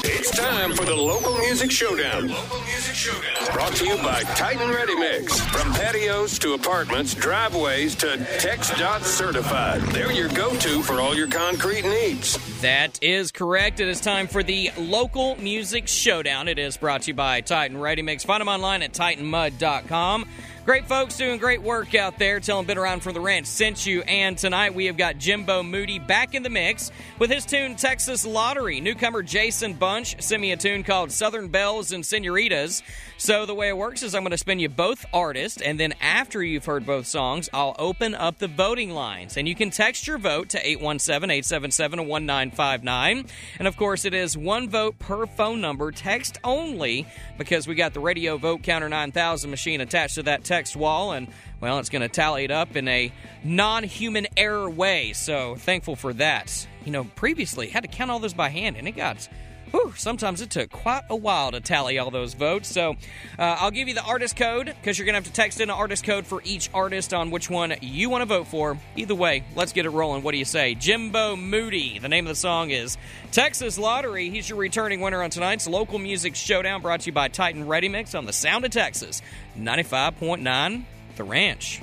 It's time for the Local Music Showdown. Brought to you by Titan Ready Mix. From patios to apartments, driveways to TxDOT certified. They're your go-to for all your concrete needs. That is correct. It is time for the Local Music Showdown. It is brought to you by Titan Ready Mix. Find them online at TitanMud.com. Great folks doing great work out there. Tell them Been Around from the Ranch sent you. And tonight we have got Jimbo Moody back in the mix with his tune Texas Lottery. Newcomer Jason Bunch sent me a tune called Southern Belles and Senoritas. So the way it works is I'm going to spin you both artists, and then after you've heard both songs, I'll open up the voting lines. And you can text your vote to 817-877-1959. And of course, it is one vote per phone number, text only, because we got the Radio Vote Counter 9000 machine attached to that text wall, and well, it's going to tally it up in a non-human error way, so thankful for that. You know, previously had to count all those by hand, and it got sometimes it took quite a while to tally all those votes. So I'll give you the artist code, because you're going to have to text in an artist code for each artist on which one you want to vote for. Either way, let's get it rolling. What do you say? Jimbo Moody. The name of the song is Texas Lottery. He's your returning winner on tonight's Local Music Showdown, brought to you by Titan Ready Mix on the Sound of Texas, 95.9 The Ranch.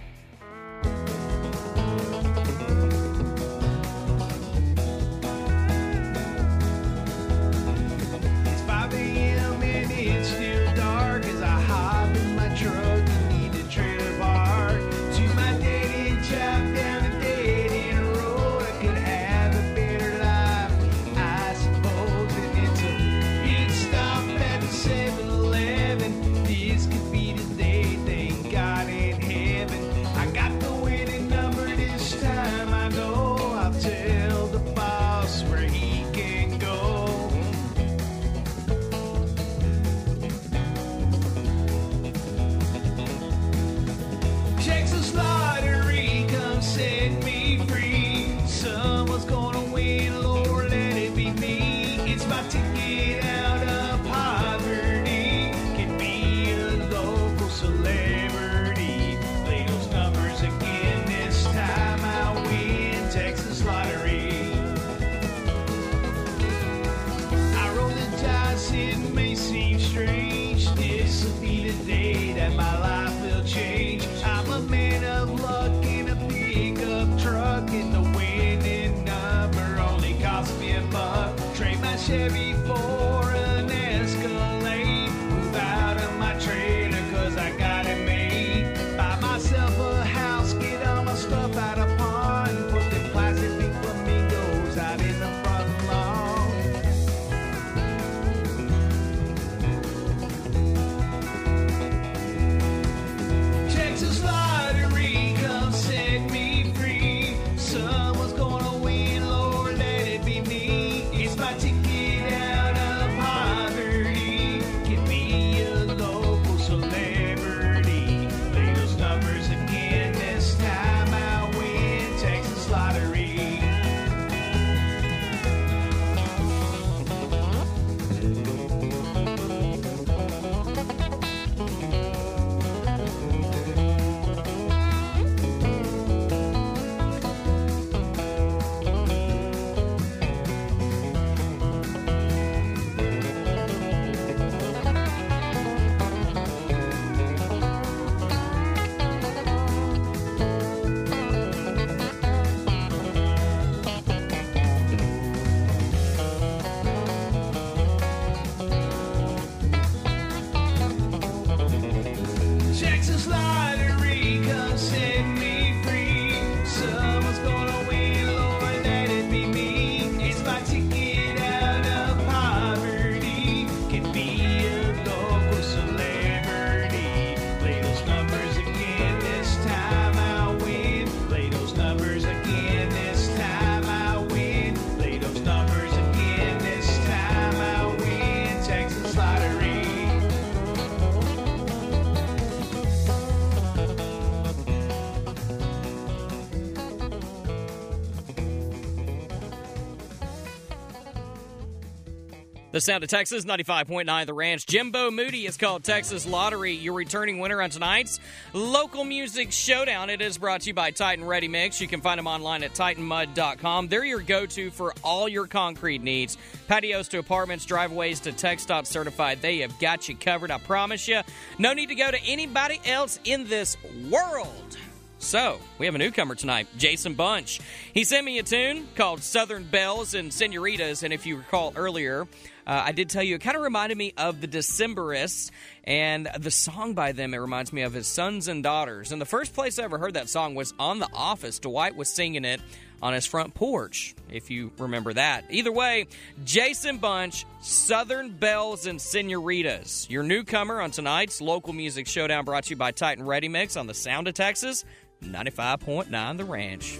Chevy for an Escalade. Move out of my trailer, cause I got it made. Buy myself a house, get all my stuff out of pond. Put the plastic big flamingos out in the front lawn. Texas Lottery, come set me free. Someone's gonna win, Lord, let it be me. It's my ticket out of The Sound of Texas, 95.9 The Ranch. Jimbo Moody is called Texas Lottery. Your returning winner on tonight's Local Music Showdown. It is brought to you by Titan Ready Mix. You can find them online at TitanMud.com. They're your go-to for all your concrete needs. Patios to apartments, driveways to TxDOT certified. They have got you covered, I promise you. No need to go to anybody else in this world. So, we have a newcomer tonight, Jason Bunch. He sent me a tune called Southern Belles and Senoritas, and if you recall earlier, I did tell you it kind of reminded me of the Decemberists, and the song by them, it reminds me of his Sons and Daughters. And the first place I ever heard that song was on The Office. Dwight was singing it on his front porch, if you remember that. Either way, Jason Bunch, Southern Belles and Senoritas. Your newcomer on tonight's Local Music Showdown, brought to you by Titan Ready Mix on the Sound of Texas, 95.9 The Ranch.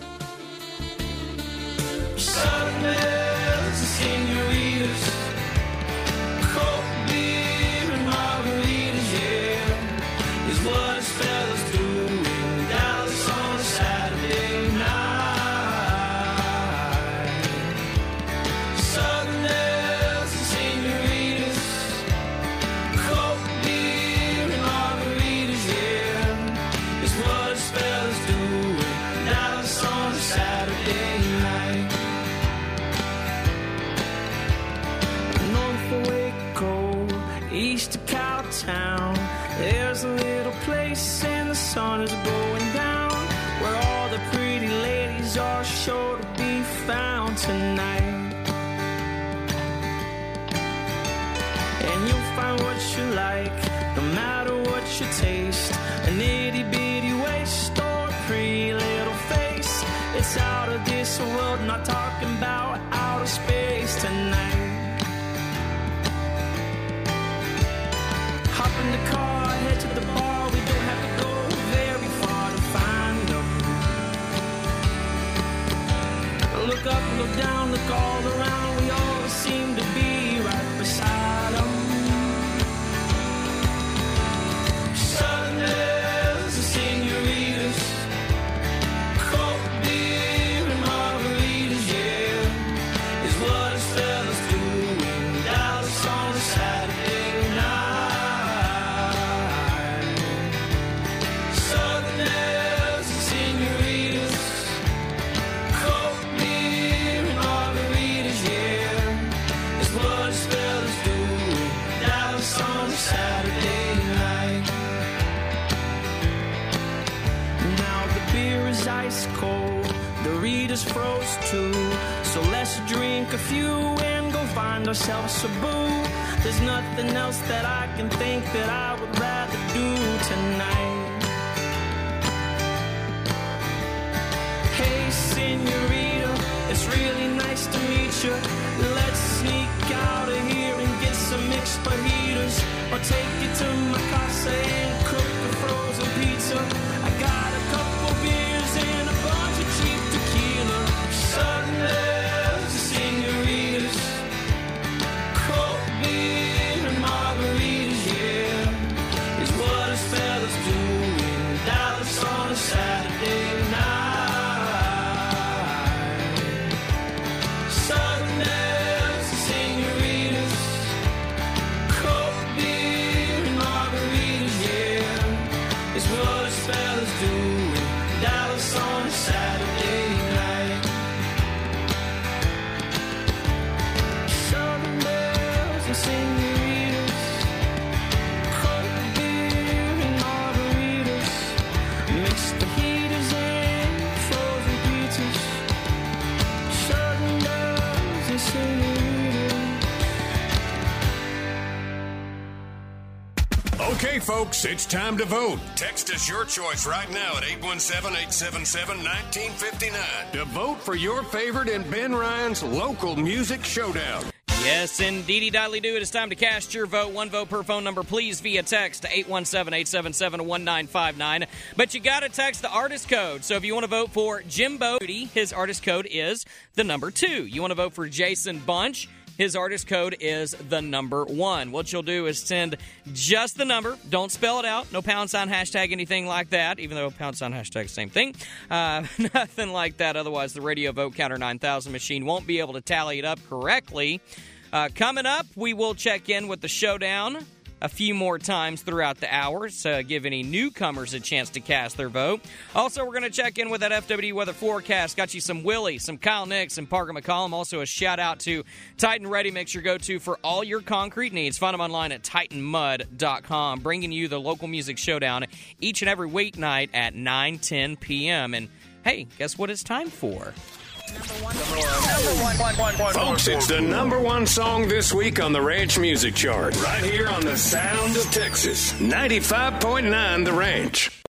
Southern belles and senoritas, cold beer and margaritas, yeah, is what us fellas do in Dallas on a Saturday night. Southern belles and senoritas, cold beer and margaritas, yeah, is what us fellas do in Dallas on a Saturday night. North of Waco, east of Cowtown, there's a little place and the sun is going down, where all the pretty ladies are sure to be found tonight. And you'll find what you like, no matter what you taste, an itty bitty waist or a pretty little face. It's out of this world, not talking about outer space tonight. Hop in the car, head to the bar, we don't have to go very far to find them. Look up, look down, look all around, we always seem to be right beside them. Southern belles and senoritas, cold beer and margaritas, yeah, is what us fellas do in Dallas on a Saturday night. Southern belles and senoritas, cold beer and margaritas, yeah, is what us fellas do in Dallas on a Saturday night. Now the beer is ice cold, the Rita's froze too, so let's drink a few and go find ourselves a boo. There's nothing else that I can think that I would rather do tonight. Hey senorita, it's really nice to meet you. Let's sneak out of here and get some mixed fajitas, or take you to my casa and cook a frozen pizza. I got a couple beers and a bunch of cheap tequila. Southern belles and senoritas, cold beer and margaritas, yeah, is what us fellas do in Dallas on a Saturday night. Southern belles and senoritas, cold beer and margaritas, yeah, is what us fellas do in Dallas on a Saturday night. Southern belles and senoritas, cold beer and margaritas, mixed fajitas and frozen pizzas. Southern belles and senoritas. Okay, folks, it's time to vote. Text us your choice right now at 817-877-1959 to vote for your favorite in Ben Ryan's Local Music Showdown. Yes, indeedy didely do. It is time to cast your vote. One vote per phone number, please, via text to 817-877-1959. But you got to text the artist code. So if you want to vote for Jimbo Moody, his artist code is the number 2. You want to vote for Jason Bunch, his artist code is the number 1. What you'll do is send just the number. Don't spell it out. No pound sign, hashtag, anything like that, even though pound sign, hashtag, same thing. Nothing like that. Otherwise, the Radio Vote Counter 9000 machine won't be able to tally it up correctly. Coming up, we will check in with the showdown a few more times throughout the hour to give any newcomers a chance to cast their vote. Also, we're going to check in with that FWD weather forecast. Got you some Willie, some Kyle Nix, and Parker McCollum. Also, a shout-out to Titan Ready Mix, your go-to for all your concrete needs. Find them online at TitanMud.com, bringing you the local music showdown each and every weeknight at 9:10 p.m. And, hey, guess what it's time for? Folks, it's the number one song this week on the Ranch Music Chart. Right here on the Sound of Texas. 95.9 The Ranch.